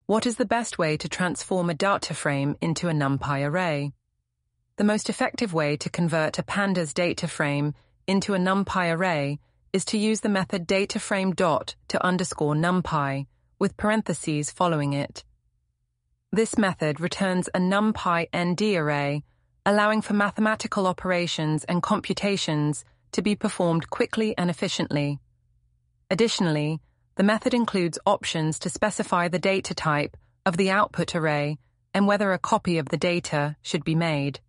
What is the best way to transform a data frame into a NumPy array? The most effective way to convert a pandas data frame into a NumPy array is to use the method dataframe.to underscore NumPy, with parentheses following it. This method returns a NumPy ND array, allowing for mathematical operations and computations to be performed quickly and efficiently. Additionally, the method includes options to specify the data type of the output array and whether a copy of the data should be made.